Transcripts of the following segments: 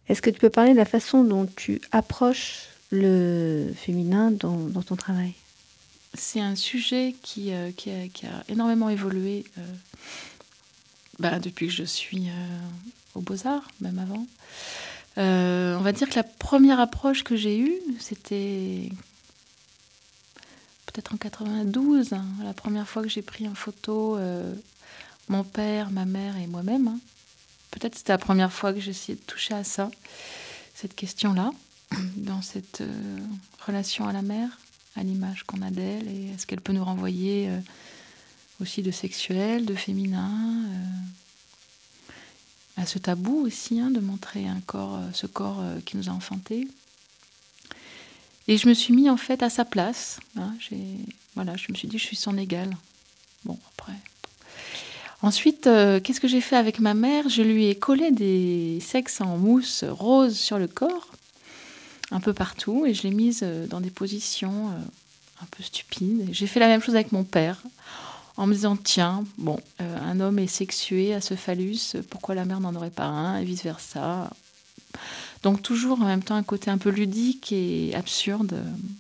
Est-ce que tu peux parler de la façon dont tu approches le féminin dans ton travail? C'est un sujet qui a énormément évolué depuis que je suis aux Beaux-Arts, même avant. On va dire que la première approche que j'ai eue, c'était peut-être en 92, hein, la première fois que j'ai pris en photo mon père, ma mère et moi-même. Hein. Peut-être c'était la première fois que j'ai essayé de toucher à ça, cette question-là, dans cette relation à la mère, à l'image qu'on a d'elle, et est-ce qu'elle peut nous renvoyer aussi de sexuel, de féminin, à ce tabou aussi, hein, de montrer un corps, ce corps qui nous a enfantés. Et je me suis mis en fait à sa place. Hein, je me suis dit, je suis son égale. Bon, après. Ensuite, qu'est-ce que j'ai fait avec ma mère? Je lui ai collé des sexes en mousse rose sur le corps, un peu partout, et je l'ai mise dans des positions un peu stupides. J'ai fait la même chose avec mon père, en me disant, tiens, bon, un homme est sexué à ce phallus, pourquoi la mère n'en aurait pas un, et vice-versa. Donc toujours en même temps un côté un peu ludique et absurde.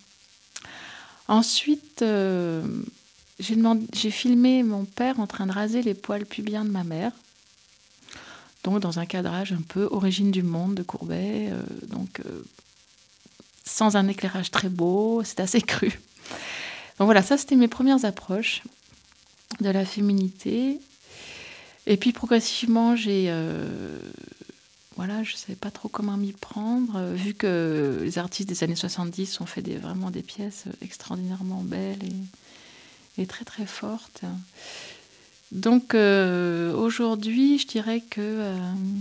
Ensuite, j'ai filmé mon père en train de raser les poils pubiens de ma mère. Donc dans un cadrage un peu origine du monde de Courbet. Sans un éclairage très beau, c'est assez cru. Donc voilà, ça c'était mes premières approches de la féminité. Et puis progressivement, je ne savais pas trop comment m'y prendre, vu que les artistes des années 70 ont fait vraiment des pièces extraordinairement belles et très très fortes. Donc aujourd'hui, je dirais que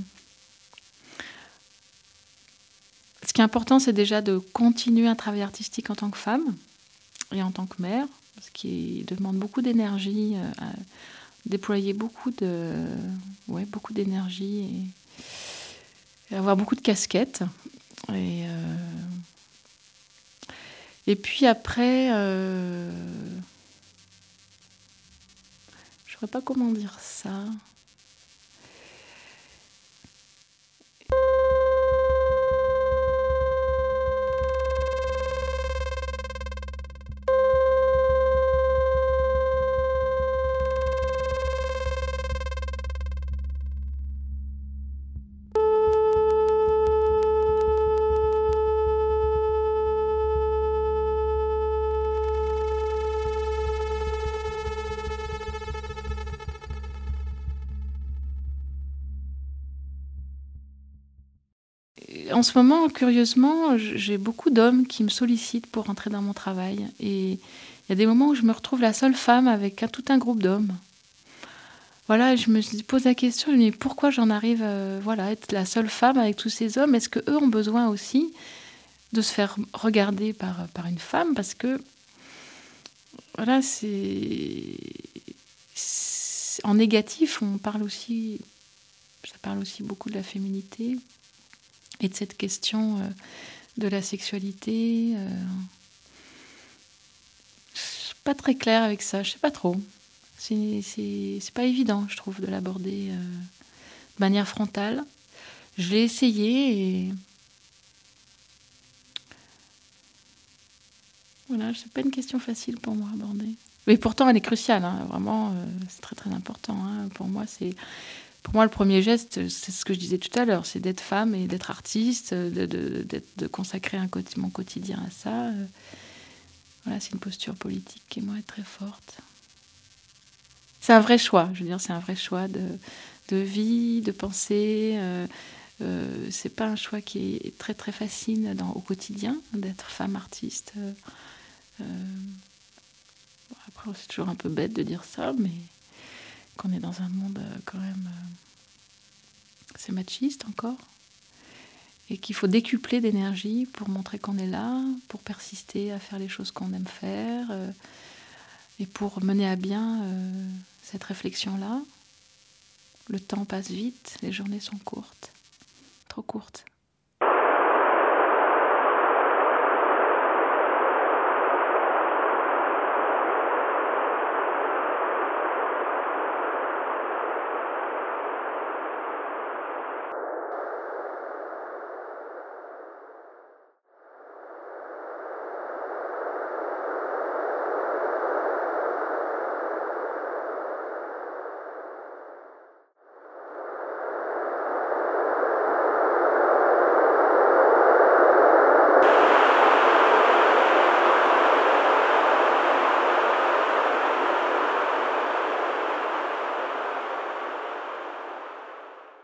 ce qui est important, c'est déjà de continuer un travail artistique en tant que femme et en tant que mère, ce qui demande beaucoup d'énergie, à déployer beaucoup d'énergie et avoir beaucoup de casquettes. Et puis après, je ne saurais pas comment dire ça. En ce moment, curieusement, j'ai beaucoup d'hommes qui me sollicitent pour rentrer dans mon travail. Et il y a des moments où je me retrouve la seule femme avec tout un groupe d'hommes. Voilà, je me pose la question, je me dis pourquoi j'en arrive à être la seule femme avec tous ces hommes? Est-ce qu'eux ont besoin aussi de se faire regarder par une femme? Parce que, voilà, en négatif, ça parle aussi beaucoup de la féminité. Et de cette question de la sexualité. Je suis pas très claire avec ça, je sais pas trop. C'est pas évident, je trouve, de l'aborder de manière frontale. Je l'ai essayé et voilà, c'est pas une question facile pour moi à aborder. Mais pourtant, elle est cruciale, hein, vraiment, c'est très très important. Hein. Pour moi, le premier geste, c'est ce que je disais tout à l'heure, c'est d'être femme et d'être artiste, de consacrer mon quotidien à ça. Voilà, c'est une posture politique qui, moi, est très forte. C'est un vrai choix, je veux dire, c'est un vrai choix de vie, de pensée. C'est pas un choix qui est très très facile au quotidien, d'être femme artiste. Après, c'est toujours un peu bête de dire ça, mais qu'on est dans un monde quand même c'est machiste encore, et qu'il faut décupler d'énergie pour montrer qu'on est là, pour persister à faire les choses qu'on aime faire, et pour mener à bien cette réflexion-là. Le temps passe vite, les journées sont courtes, trop courtes.